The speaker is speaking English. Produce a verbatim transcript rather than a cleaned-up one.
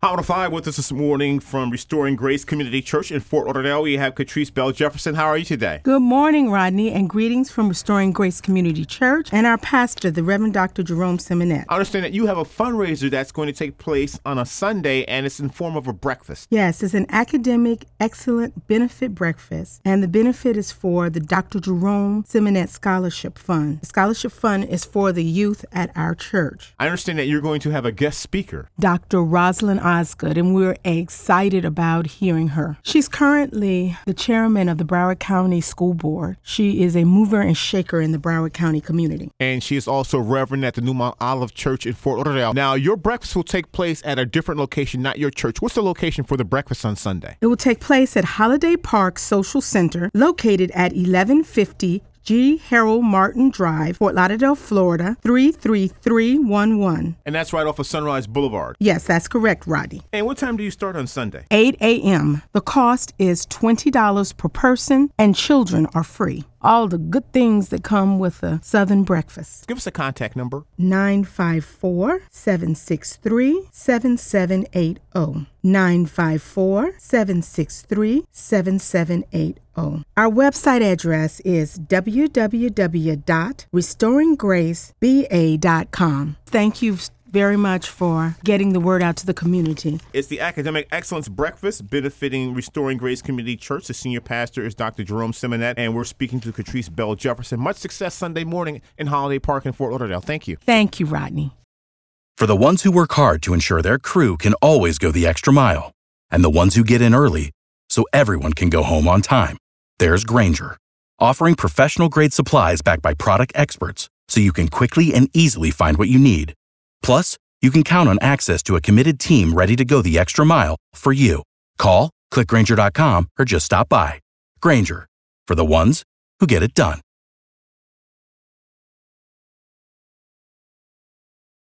Hot on Five with us this morning from Restoring Grace Community Church in Fort Lauderdale. We have Catrice Bell Jefferson. How are you today? Good morning, Rodney, and greetings from Restoring Grace Community Church and our pastor, the Reverend Doctor Jerome Simonette. I understand that you have a fundraiser that's going to take place on a Sunday, and it's in form of a breakfast. Yes, it's an academic excellent benefit breakfast, and the benefit is for the Doctor Jerome Simonette Scholarship Fund. The scholarship fund is for the youth at our church. I understand that you're going to have a guest speaker, Doctor Rosalind Osgood, and we're excited about hearing her. She's currently the chairman of the Broward County School Board. She is a mover and shaker in the Broward County community. And she is also Reverend at the New Mount Olive Church in Fort Lauderdale. Now, your breakfast will take place at a different location, not your church. What's the location for the breakfast on Sunday? It will take place at Holiday Park Social Center, located at eleven fifty G. Harold Martin Drive, Fort Lauderdale, Florida, three three three one one. And that's right off of Sunrise Boulevard. Yes, that's correct, Rodney. And what time do you start on Sunday? eight a.m. The cost is twenty dollars per person, and children are free. All the good things that come with a Southern breakfast. Give us a contact number. nine five four, seven six three, seven seven eight zero. nine five four, seven six three, seven seven eight zero. Our website address is w w w dot restoring grace b a dot com. Thank you very much for getting the word out to the community. It's the Academic Excellence Breakfast benefiting Restoring Grace Community Church. The senior pastor is Doctor Jerome Simonette, and we're speaking to Catrice Bell Jefferson. Much success Sunday morning in Holiday Park in Fort Lauderdale. Thank you. Thank you, Rodney. For the ones who work hard to ensure their crew can always go the extra mile, and the ones who get in early so everyone can go home on time, there's Grainger, offering professional-grade supplies backed by product experts so you can quickly and easily find what you need. Plus, you can count on access to a committed team ready to go the extra mile for you. Call, click Grainger dot com, or just stop by. Grainger, for the ones who get it done.